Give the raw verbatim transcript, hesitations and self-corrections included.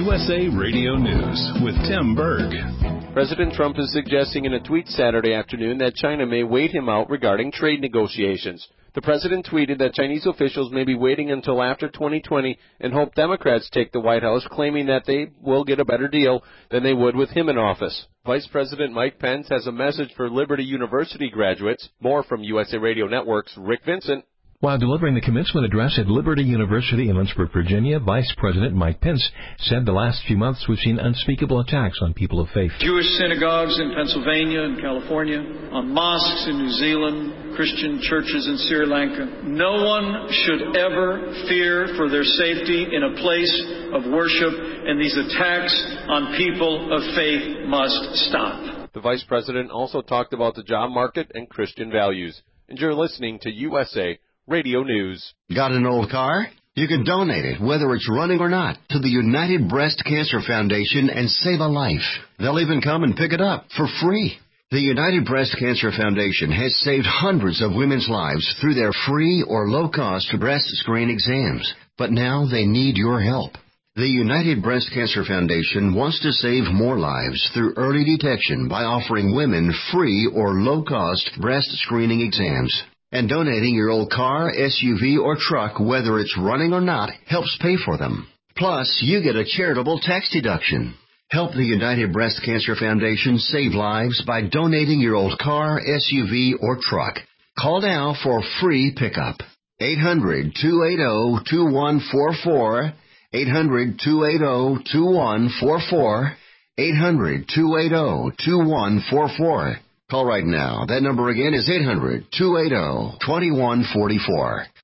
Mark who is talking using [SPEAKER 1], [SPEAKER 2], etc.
[SPEAKER 1] U S A Radio News with Tim Berg.
[SPEAKER 2] President Trump is suggesting in a tweet Saturday afternoon that China may wait him out regarding trade negotiations. The president tweeted that Chinese officials may be waiting until after twenty twenty and hope Democrats take the White House, claiming that they will get a better deal than they would with him in office. Vice President Mike Pence has a message for Liberty University graduates. More from U S A Radio Network's Rick Vincent.
[SPEAKER 3] While delivering the commencement address at Liberty University in Lynchburg, Virginia, Vice President Mike Pence said the last few months we've seen unspeakable attacks on people of faith.
[SPEAKER 4] Jewish synagogues in Pennsylvania and California, on mosques in New Zealand, Christian churches in Sri Lanka. No one should ever fear for their safety in a place of worship, and these attacks on people of faith must stop.
[SPEAKER 2] The Vice President also talked about the job market and Christian values. And you're listening to U S A Radio News.
[SPEAKER 5] Got an old car? You can donate it, whether it's running or not, to the United Breast Cancer Foundation and save a life. They'll even come and pick it up for free. The United Breast Cancer Foundation has saved hundreds of women's lives through their free or low-cost breast screen exams. But now they need your help. The United Breast Cancer Foundation wants to save more lives through early detection by offering women free or low-cost breast screening exams. And donating your old car, S U V, or truck, whether it's running or not, helps pay for them. Plus, you get a charitable tax deduction. Help the United Breast Cancer Foundation save lives by donating your old car, S U V, or truck. Call now for free pickup. eight hundred, two eight zero, two one four four. eight hundred, two eight zero, two one four four. eight hundred, two eight zero, two one four four. Call right now. That number again is eight hundred, two eight zero, two one four four.